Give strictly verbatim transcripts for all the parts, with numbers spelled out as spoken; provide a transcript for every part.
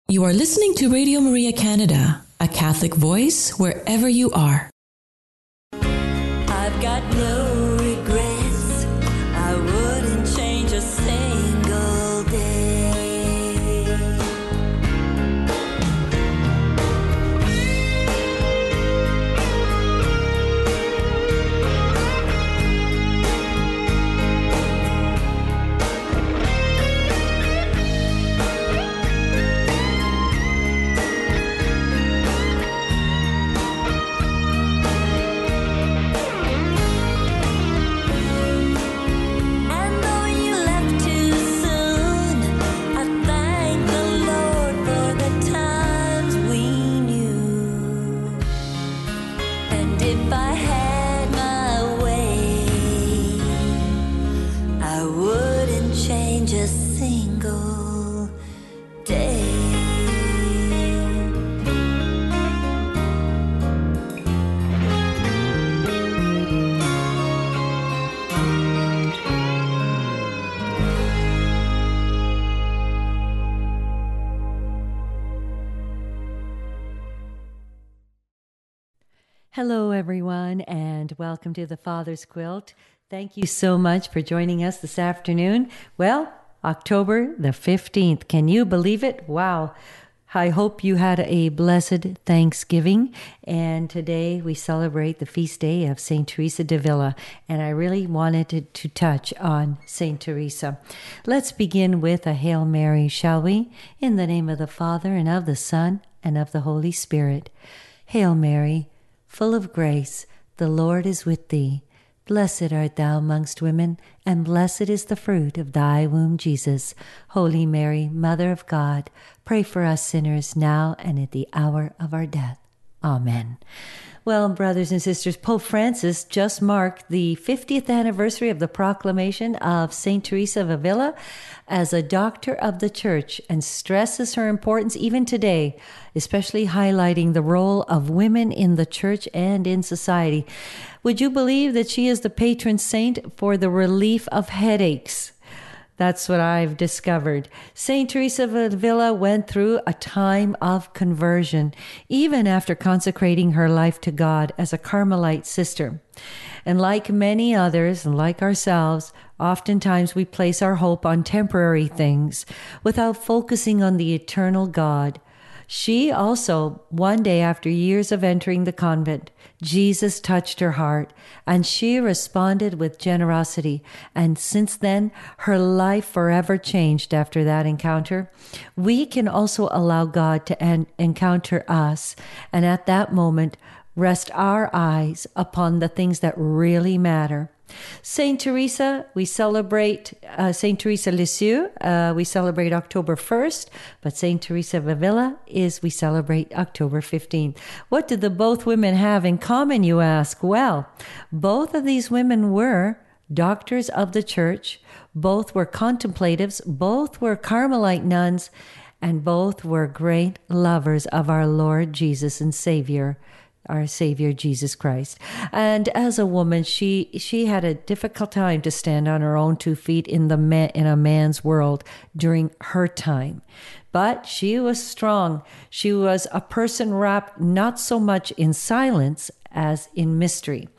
You are listening to Radio Maria Canada, a Catholic voice wherever you are. I've got no regrets. I wouldn't change a single day. Hello, everyone, and welcome to the Father's Quilt. Thank you so much for joining us this afternoon. Well, October the fifteenth. Can you believe it? Wow. I hope you had a blessed Thanksgiving, and today we celebrate the feast day of Saint Teresa d'Avila, and I really wanted to, to touch on Saint Teresa. Let's begin with a Hail Mary, shall we? In the name of the Father, and of the Son, and of the Holy Spirit. Hail Mary, full of grace, the Lord is with thee. Blessed art thou amongst women, and blessed is the fruit of thy womb, Jesus. Holy Mary, Mother of God, pray for us sinners now and at the hour of our death. Amen. Well, brothers and sisters, Pope Francis just marked the fiftieth anniversary of the proclamation of Saint Teresa of Avila as a doctor of the Church, and stresses her importance even today, especially highlighting the role of women in the Church and in society. Would you believe that she is the patron saint for the relief of headaches? That's what I've discovered. Saint Teresa of Avila went through a time of conversion, even after consecrating her life to God as a Carmelite sister. And like many others, and like ourselves, oftentimes we place our hope on temporary things without focusing on the eternal God. She also, one day after years of entering the convent, Jesus touched her heart, and she responded with generosity. And since then, her life forever changed after that encounter. We can also allow God to en- encounter us, and at that moment, rest our eyes upon the things that really matter. Saint Teresa, we celebrate uh, Saint Teresa Lisieux. Uh, we celebrate October first, but Saint Teresa of Avila is we celebrate October fifteenth. What did the both women have in common, you ask? Well, both of these women were doctors of the Church. Both were contemplatives. Both were Carmelite nuns, and both were great lovers of our Lord Jesus and Savior. Our Savior, Jesus Christ. And as a woman, she she had a difficult time to stand on her own two feet in the man, in a man's world during her time. But she was strong. She was a person wrapped not so much in silence as in mystery.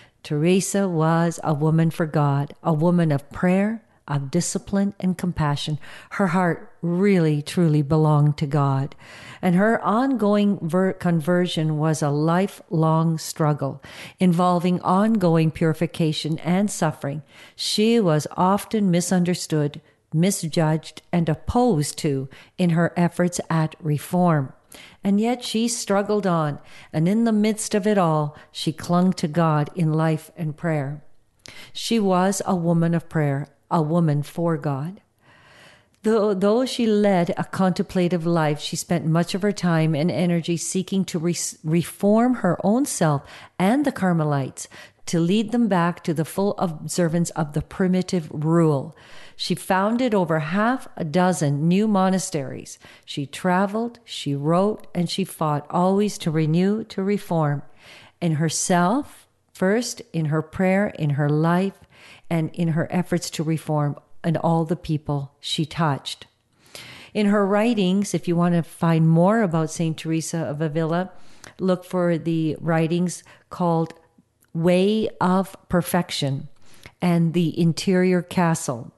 Teresa was a woman for God, a woman of prayer, of discipline and compassion. Her heart really, truly belonged to God. And her ongoing ver- conversion was a lifelong struggle involving ongoing purification and suffering. She was often misunderstood, misjudged, and opposed to in her efforts at reform. And yet she struggled on, and in the midst of it all, she clung to God in life and prayer. She was a woman of prayer, a woman for God. Though, though she led a contemplative life, she spent much of her time and energy seeking to re- reform her own self and the Carmelites, to lead them back to the full observance of the primitive rule. She founded over half a dozen new monasteries. She traveled, she wrote, and she fought always to renew, to reform. In herself, first, in her prayer, in her life, and in her efforts to reform, and all the people she touched. In her writings, if you want to find more about Saint Teresa of Avila, look for the writings called Way of Perfection and The Interior Castle.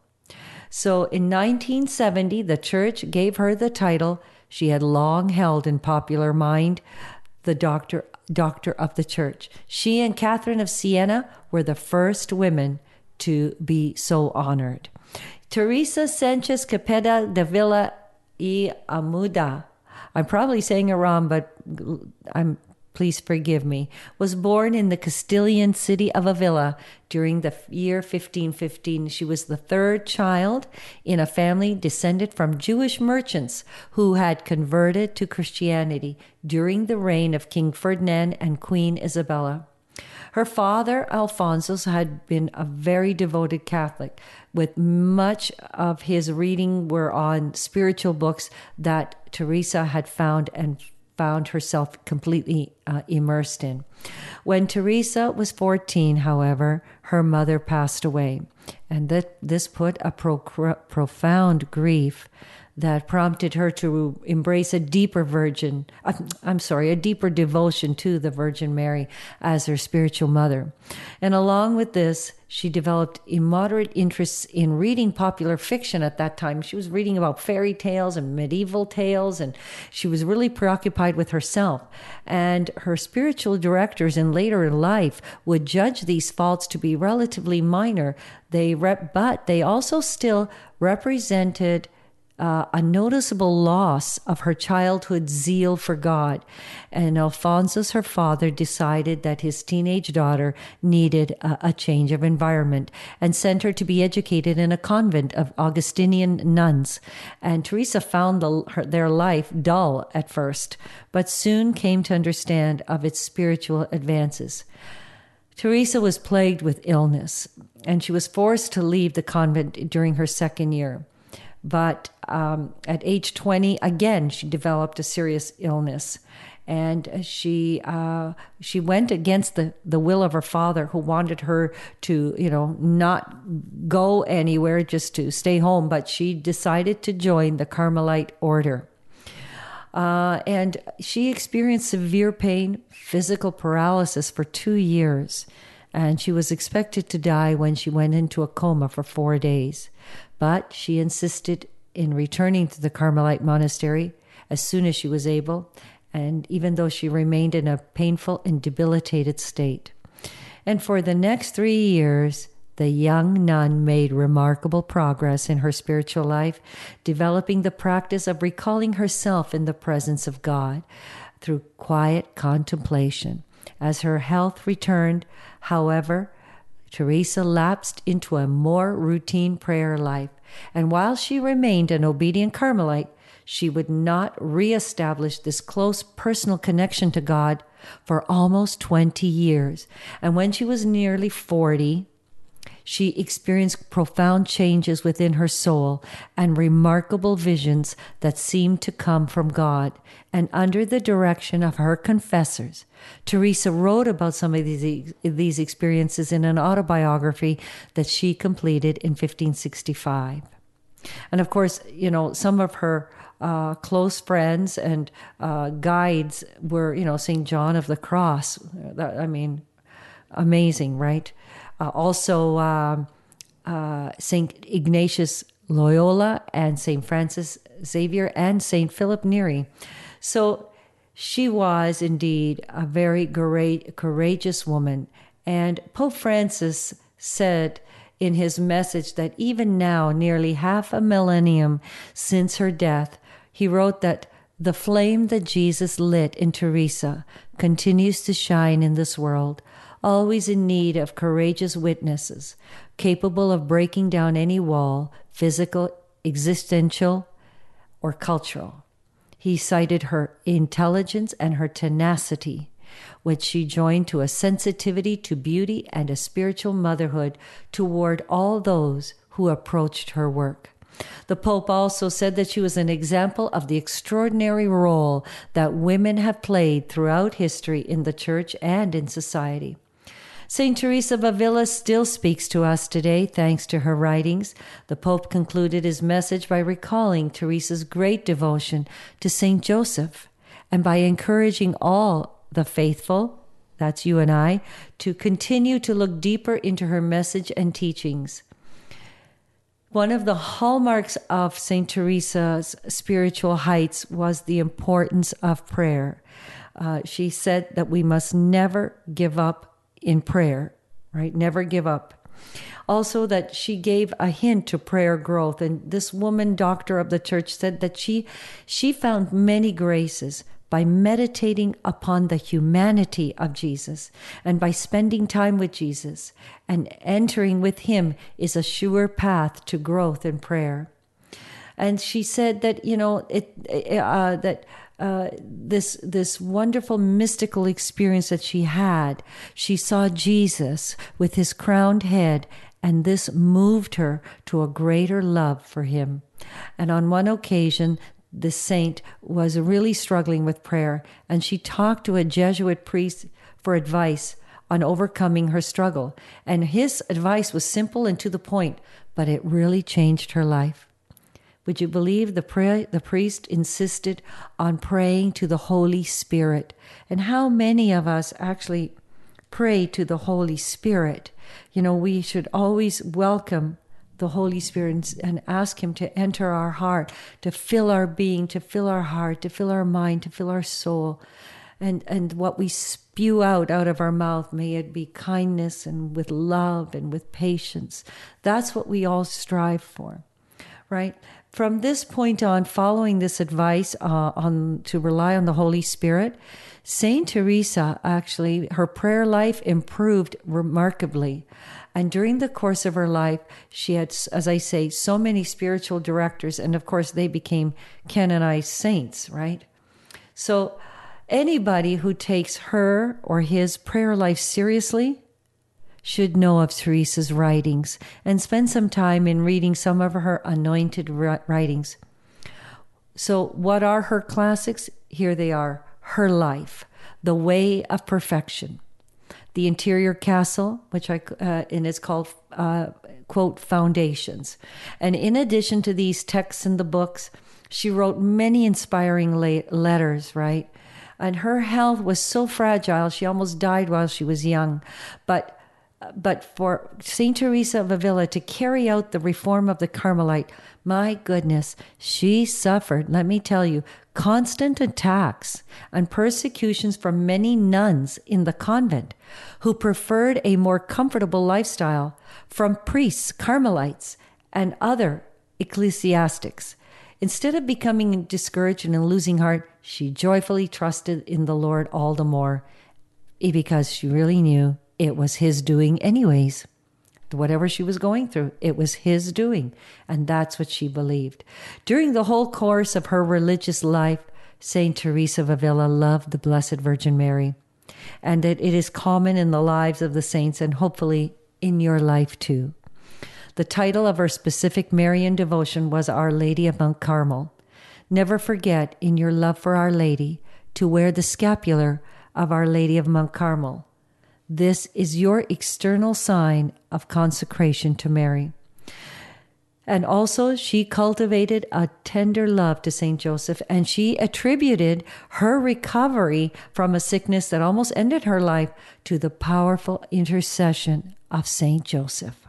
So in nineteen seventy, the church gave her the title she had long held in popular mind, the doctor, doctor of the church. She and Catherine of Siena were the first women to be so honored. Teresa Sanchez Cepeda de Villa y Amuda, I'm probably saying it wrong, but I'm please forgive me, was born in the Castilian city of Avila during the year fifteen fifteen. She was the third child in a family descended from Jewish merchants who had converted to Christianity during the reign of King Ferdinand and Queen Isabella. Her father, Alfonso, had been a very devoted Catholic, with much of his reading were on spiritual books that Teresa had found and found herself completely uh, immersed in. When Teresa was fourteen, however, her mother passed away, and that this put a pro- profound grief that prompted her to embrace a deeper virgin, I'm sorry, a deeper devotion to the Virgin Mary as her spiritual mother. And along with this, she developed immoderate interests in reading popular fiction at that time. She was reading about fairy tales and medieval tales, and she was really preoccupied with herself. And her spiritual directors in later life would judge these faults to be relatively minor. They rep- but they also still represented Uh, a noticeable loss of her childhood zeal for God. And Alphonsus, her father, decided that his teenage daughter needed a, a change of environment and sent her to be educated in a convent of Augustinian nuns. And Teresa found the, her, their life dull at first, but soon came to understand of its spiritual advances. Teresa was plagued with illness, and she was forced to leave the convent during her second year. But um, at age twenty, again, she developed a serious illness. And she uh, she went against the, the will of her father, who wanted her to, you know, not go anywhere, just to stay home. But she decided to join the Carmelite order. Uh, and she experienced severe pain, physical paralysis for two years. And she was expected to die when she went into a coma for four days. But she insisted in returning to the Carmelite monastery as soon as she was able, and even though she remained in a painful and debilitated state. And for the next three years, the young nun made remarkable progress in her spiritual life, developing the practice of recalling herself in the presence of God through quiet contemplation. As her health returned, however, Teresa lapsed into a more routine prayer life, and while she remained an obedient Carmelite, she would not reestablish this close personal connection to God for almost twenty years. And when she was nearly forty, she experienced profound changes within her soul and remarkable visions that seemed to come from God. And under the direction of her confessors, Teresa wrote about some of these, these experiences in an autobiography that she completed in fifteen sixty-five. And of course, you know, some of her uh, close friends and uh, guides were, you know, Saint John of the Cross. That, I mean, amazing, right? Uh, also, um, uh, Saint Ignatius Loyola and Saint Francis Xavier and Saint Philip Neri. So she was indeed a very great, courageous woman. And Pope Francis said in his message that even now, nearly half a millennium since her death, he wrote that the flame that Jesus lit in Teresa continues to shine in this world, always in need of courageous witnesses, capable of breaking down any wall, physical, existential, or cultural. He cited her intelligence and her tenacity, which she joined to a sensitivity to beauty and a spiritual motherhood toward all those who approached her work. The Pope also said that she was an example of the extraordinary role that women have played throughout history in the church and in society. Saint Teresa of Avila still speaks to us today thanks to her writings. The Pope concluded his message by recalling Teresa's great devotion to Saint Joseph and by encouraging all the faithful, that's you and I, to continue to look deeper into her message and teachings. One of the hallmarks of Saint Teresa's spiritual heights was the importance of prayer. Uh, she said that we must never give up in prayer, right? Never give up. Also, that she gave a hint to prayer growth. And this woman, doctor of the church, said that she she found many graces by meditating upon the humanity of Jesus and by spending time with Jesus, and entering with him is a sure path to growth in prayer. And she said that, you know, it uh, that uh, this this wonderful mystical experience that she had, she saw Jesus with his crowned head, and this moved her to a greater love for him. And on one occasion, the saint was really struggling with prayer, and she talked to a Jesuit priest for advice on overcoming her struggle. And his advice was simple and to the point, but it really changed her life. Would you believe the pray, the priest insisted on praying to the Holy Spirit? And how many of us actually pray to the Holy Spirit? You know, we should always welcome the Holy Spirit and ask him to enter our heart, to fill our being, to fill our heart, to fill our mind, to fill our soul. And, and what we spew out out of our mouth, may it be kindness and with love and with patience. That's what we all strive for, right? From this point on, following this advice uh, on to rely on the Holy Spirit, Saint Teresa, actually, her prayer life improved remarkably. And during the course of her life, she had, as I say, so many spiritual directors. And of course, they became canonized saints, right? So anybody who takes her or his prayer life seriously should know of Teresa's writings and spend some time in reading some of her anointed writings. So what are her classics? Here they are. Her Life, The Way of Perfection, The Interior Castle, which I, uh, and it's called, uh, quote, Foundations. And in addition to these texts in the books, she wrote many inspiring la- letters, right? And her health was so fragile, she almost died while she was young. But But for Saint Teresa of Avila to carry out the reform of the Carmelite, my goodness, she suffered, let me tell you, constant attacks and persecutions from many nuns in the convent who preferred a more comfortable lifestyle, from priests, Carmelites, and other ecclesiastics. Instead of becoming discouraged and losing heart, she joyfully trusted in the Lord all the more, because she really knew it was his doing anyways. Whatever she was going through, it was his doing. And that's what she believed. During the whole course of her religious life, Saint Teresa of Avila loved the Blessed Virgin Mary. And that it is common in the lives of the saints, and hopefully in your life too. The title of her specific Marian devotion was Our Lady of Mount Carmel. Never forget, in your love for Our Lady, to wear the scapular of Our Lady of Mount Carmel. This is your external sign of consecration to Mary. And also, she cultivated a tender love to Saint Joseph, and she attributed her recovery from a sickness that almost ended her life to the powerful intercession of Saint Joseph.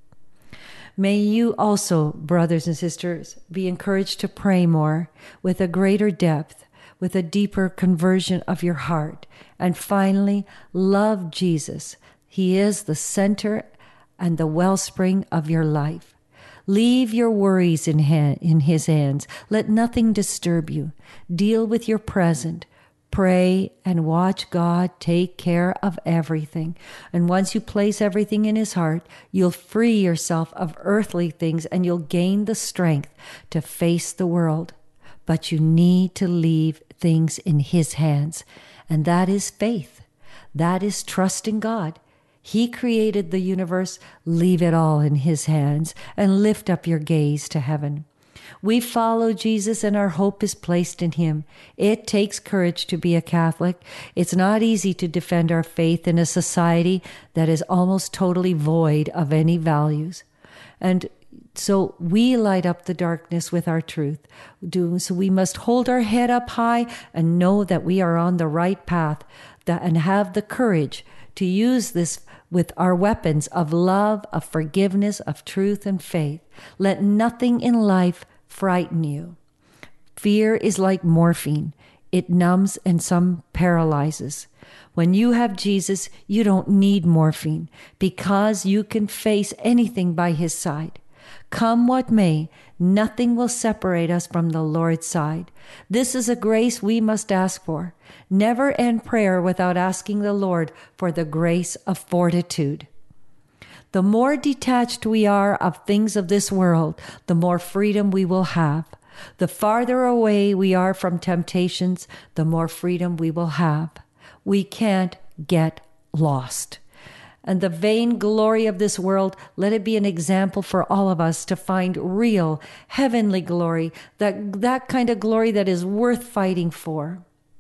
May you also, brothers and sisters, be encouraged to pray more with a greater depth, with a deeper conversion of your heart. And finally, love Jesus. He is the center and the wellspring of your life. Leave your worries in, hand, in his hands. Let nothing disturb you. Deal with your present. Pray and watch God take care of everything. And once you place everything in his heart, you'll free yourself of earthly things, and you'll gain the strength to face the world. But you need to leave things in his hands. And that is faith. That is trusting God. He created the universe. Leave it all in his hands and lift up your gaze to heaven. We follow Jesus and our hope is placed in him. It takes courage to be a Catholic. It's not easy to defend our faith in a society that is almost totally void of any values. And so we light up the darkness with our truth. So we must hold our head up high and know that we are on the right path, that, and have the courage to use this with our weapons of love, of forgiveness, of truth and faith. Let nothing in life frighten you. Fear is like morphine. It numbs and some paralyzes. When you have Jesus, you don't need morphine because you can face anything by his side. Come what may, nothing will separate us from the Lord's side. This is a grace we must ask for. Never end prayer without asking the Lord for the grace of fortitude. The more detached we are of things of this world, the more freedom we will have. The farther away we are from temptations, the more freedom we will have. We can't get lost. And the vain glory of this world, let it be an example for all of us to find real heavenly glory, that, that kind of glory that is worth fighting for.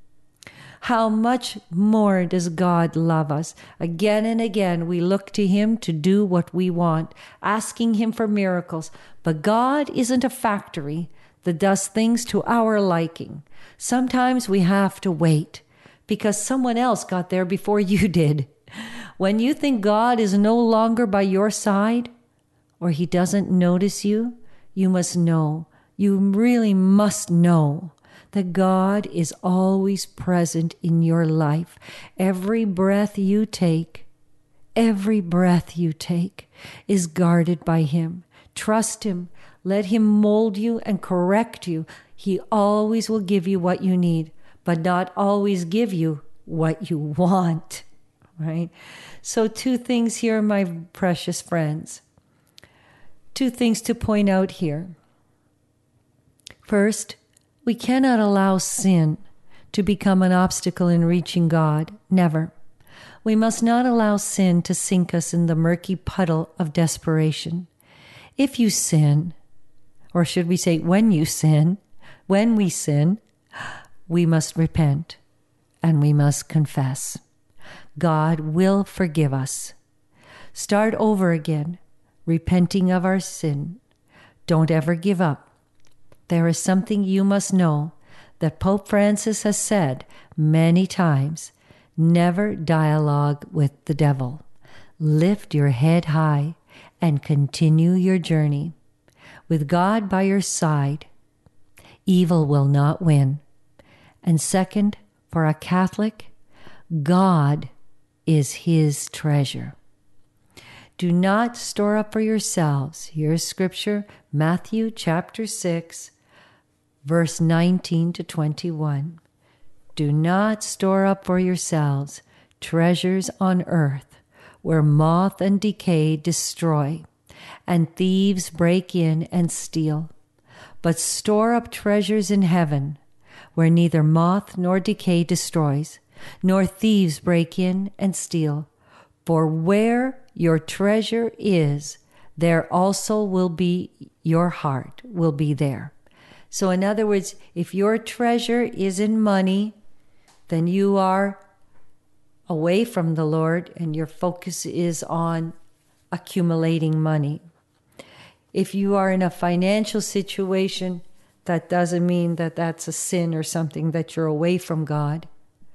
How much more does God love us? Again and again, we look to him to do what we want, asking him for miracles. But God isn't a factory that does things to our liking. Sometimes we have to wait because someone else got there before you did. When you think God is no longer by your side or he doesn't notice you, you must know, you really must know that God is always present in your life. Every breath you take, every breath you take is guarded by him. Trust him. Let him mold you and correct you. He always will give you what you need, but not always give you what you want. Right? So two things here, my precious friends. Two things to point out here. First, we cannot allow sin to become an obstacle in reaching God. Never. We must not allow sin to sink us in the murky puddle of desperation. If you sin, or should we say when you sin, when we sin, we must repent and we must confess. God will forgive us. Start over again, repenting of our sin. Don't ever give up. There is something you must know that Pope Francis has said many times. Never dialogue with the devil. Lift your head high and continue your journey. With God by your side, evil will not win. And second, for a Catholic, God is his treasure. Do not store up for yourselves. Here's scripture, Matthew chapter six, verse nineteen to twenty-one. Do not store up for yourselves treasures on earth, where moth and decay destroy, and thieves break in and steal. But store up treasures in heaven, where neither moth nor decay destroys, nor thieves break in and steal. For where your treasure is, there also will be your heart, will be there. So in other words, if your treasure is in money, then you are away from the Lord and your focus is on accumulating money. If you are in a financial situation, that doesn't mean that that's a sin or something that you're away from God.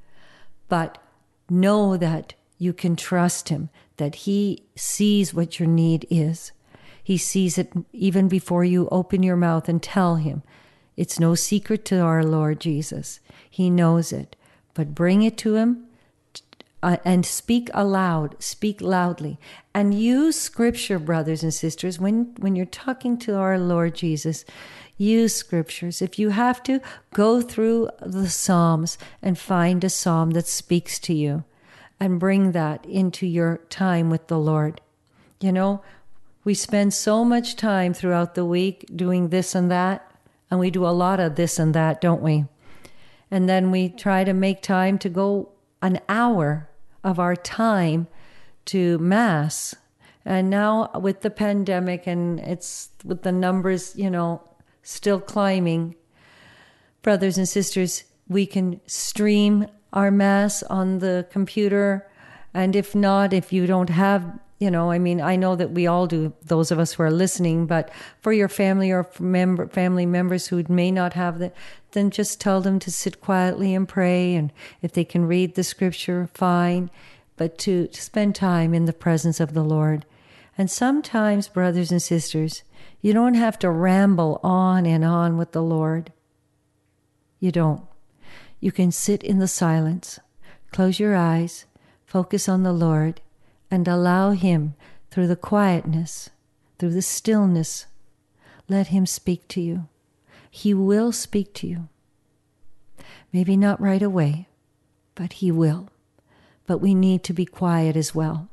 But know that you can trust him, that he sees what your need is. He sees it even before you open your mouth and tell him. It's no secret to our Lord Jesus. He knows it. But bring it to him uh, and speak aloud, speak loudly. And use scripture, brothers and sisters, when, when you're talking to our Lord Jesus. Use scriptures. If you have to, go through the Psalms and find a psalm that speaks to you and bring that into your time with the Lord. You know, we spend so much time throughout the week doing this and that, and we do a lot of this and that, don't we? And then we try to make time to go an hour of our time to Mass. And now with the pandemic and it's with the numbers, you know, still climbing. Brothers and sisters, we can stream our Mass on the computer. And if not, if you don't have, you know, I mean, I know that we all do, those of us who are listening, but for your family or for member, family members who may not have that, then just tell them to sit quietly and pray. And if they can read the scripture, fine. But to, to spend time in the presence of the Lord. And sometimes, brothers and sisters, you don't have to ramble on and on with the Lord. You don't. You can sit in the silence, close your eyes, focus on the Lord, and allow Him through the quietness, through the stillness. Let Him speak to you. He will speak to you. Maybe not right away, but He will. But we need to be quiet as well.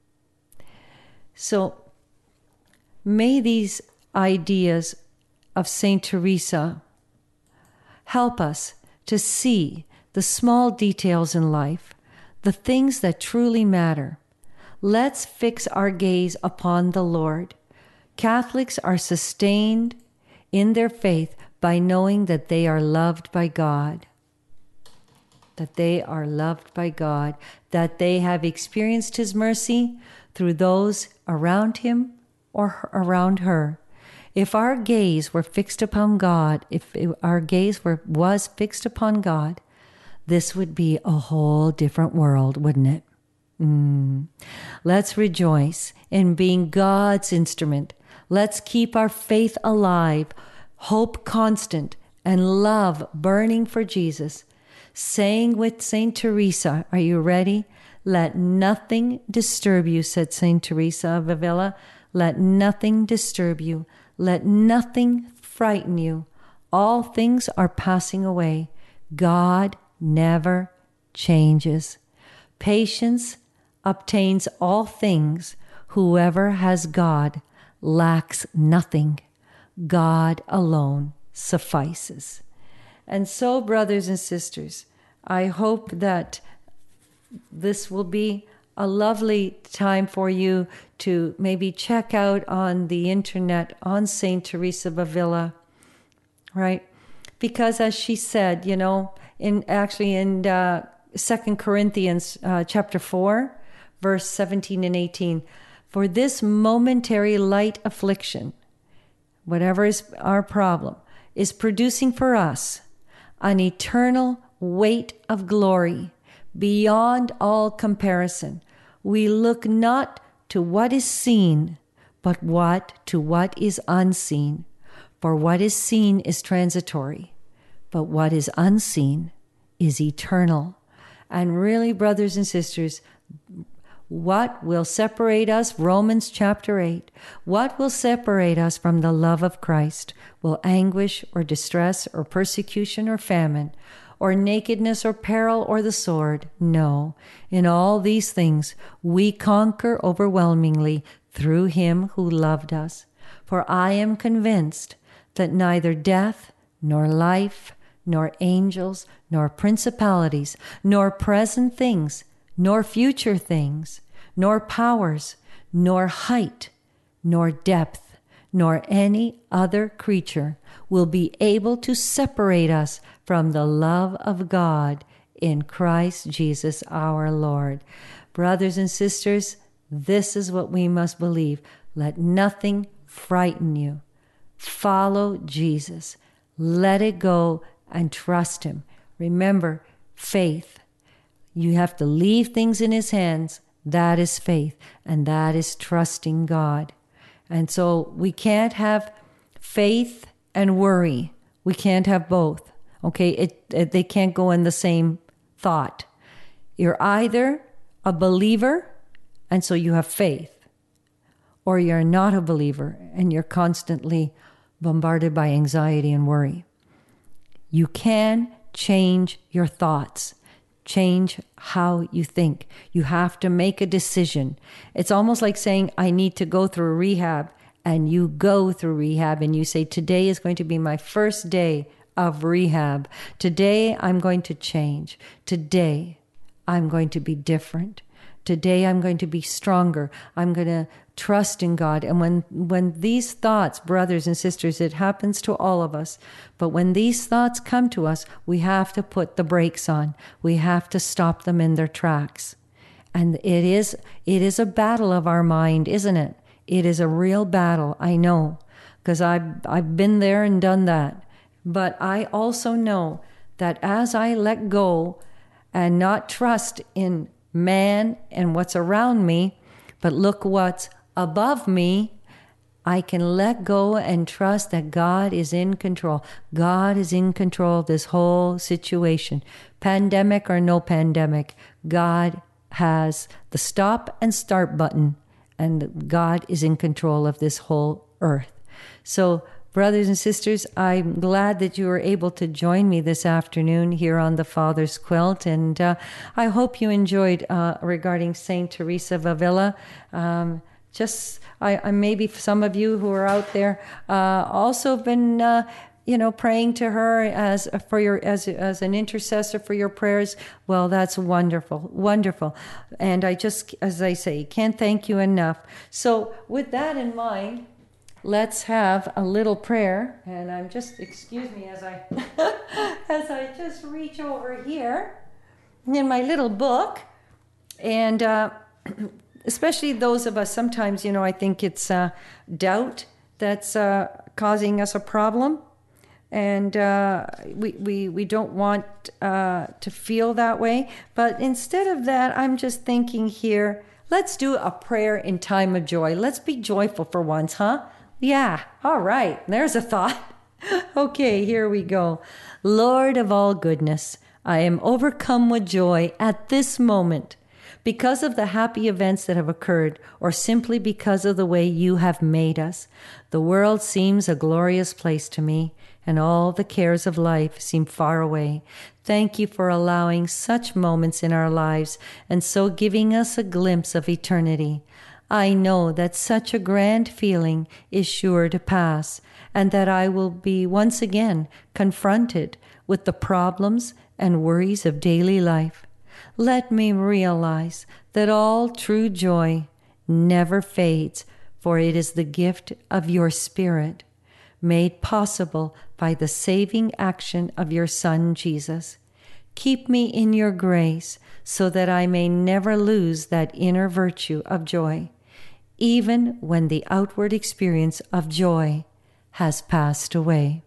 So may these ideas of Saint Teresa help us to see the small details in life, the things that truly matter. Let's fix our gaze upon the Lord. Catholics are sustained in their faith by knowing that they are loved by God. That they are loved by God, that they have experienced His mercy through those around him or around her. If our gaze were fixed upon God, if our gaze were was fixed upon God, this would be a whole different world, wouldn't it? Mm. Let's rejoice in being God's instrument. Let's keep our faith alive, hope constant, and love burning for Jesus. Saying with Saint Teresa, are you ready? Let nothing disturb you, said Saint Teresa of Avila. Let nothing disturb you. Let nothing frighten you. All things are passing away. God never changes. Patience obtains all things. Whoever has God lacks nothing. God alone suffices. And so, brothers and sisters, I hope that this will be a lovely time for you to maybe check out on the internet on Saint Teresa of Avila, right? Because as she said, you know, in actually in uh, Second Corinthians uh, chapter four, verse seventeen and eighteen, for this momentary light affliction, whatever is our problem, is producing for us an eternal weight of glory beyond all comparison. We look not to what is seen, but what to what is unseen. For what is seen is transitory, but what is unseen is eternal. And really, brothers and sisters, what will separate us? Romans chapter eight. What will separate us from the love of Christ? Will anguish or distress or persecution or famine or nakedness or peril or the sword? No. In all these things we conquer overwhelmingly through Him who loved us. For I am convinced that neither death nor life nor angels nor principalities nor present things nor future things, nor powers, nor height, nor depth, nor any other creature will be able to separate us from the love of God in Christ Jesus our Lord. Brothers and sisters, this is what we must believe. Let nothing frighten you. Follow Jesus. Let it go and trust Him. Remember, faith. You have to leave things in His hands. That is faith, and that is trusting God. And so we can't have faith and worry. We can't have both. Okay, it, it they can't go in the same thought. You're either a believer, and so you have faith, or you're not a believer, and you're constantly bombarded by anxiety and worry. You can change your thoughts. Change how you think. You have to make a decision. It's almost like saying, I need to go through rehab, and you go through rehab and you say, today is going to be my first day of rehab. Today I'm going to change. Today I'm going to be different. Today I'm going to be stronger. I'm going to trust in God. And when, when these thoughts, brothers and sisters, it happens to all of us. But when these thoughts come to us, we have to put the brakes on. We have to stop them in their tracks. And it is, it is a battle of our mind, isn't it? It is a real battle, I know, because I've, I've been there and done that. But I also know that as I let go and not trust in man and what's around me, but look what's above me, I can let go and trust that God is in control. God is in control of this whole situation. Pandemic or no pandemic, God has the stop and start button, and God is in control of this whole earth. So, brothers and sisters, I'm glad that you were able to join me this afternoon here on the Father's Quilt, and uh, I hope you enjoyed uh, regarding Saint Teresa of Avila. Um, just, I, I maybe some of you who are out there uh, also have been, uh, you know, praying to her as for your as as an intercessor for your prayers. Well, that's wonderful, wonderful, and I just, as I say, can't thank you enough. So, with that in mind, let's have a little prayer, and I'm just, excuse me as I as I just reach over here in my little book, and uh, especially those of us, sometimes, you know, I think it's uh, doubt that's uh, causing us a problem, and uh, we, we, we don't want uh, to feel that way, but instead of that, I'm just thinking here, let's do a prayer in time of joy. Let's be joyful for once, huh? Yeah, all right, there's a thought. Okay, here we go. Lord of all goodness, I am overcome with joy at this moment because of the happy events that have occurred, or simply because of the way you have made us. The world seems a glorious place to me, and all the cares of life seem far away. Thank you for allowing such moments in our lives, and so giving us a glimpse of eternity. I know that such a grand feeling is sure to pass, and that I will be once again confronted with the problems and worries of daily life. Let me realize that all true joy never fades, for it is the gift of your Spirit, made possible by the saving action of your Son, Jesus. Keep me in your grace so that I may never lose that inner virtue of joy, even when the outward experience of joy has passed away.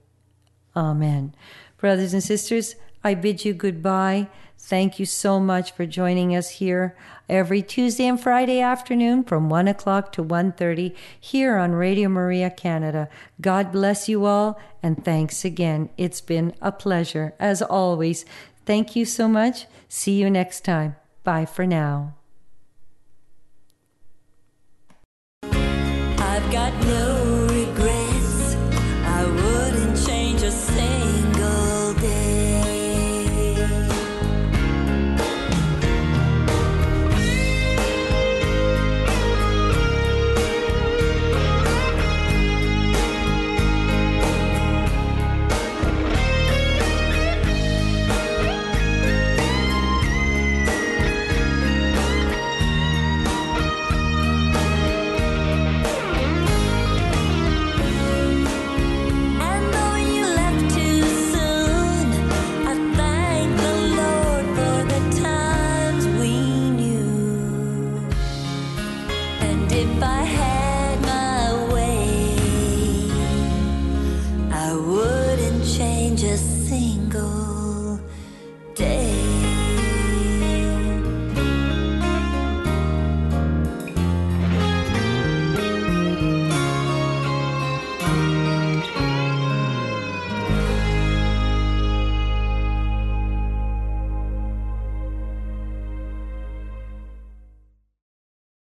Amen. Brothers and sisters, I bid you goodbye. Thank you so much for joining us here every Tuesday and Friday afternoon from one o'clock to one thirty here on Radio Maria Canada. God bless you all, and thanks again. It's been a pleasure, as always. Thank you so much. See you next time. Bye for now.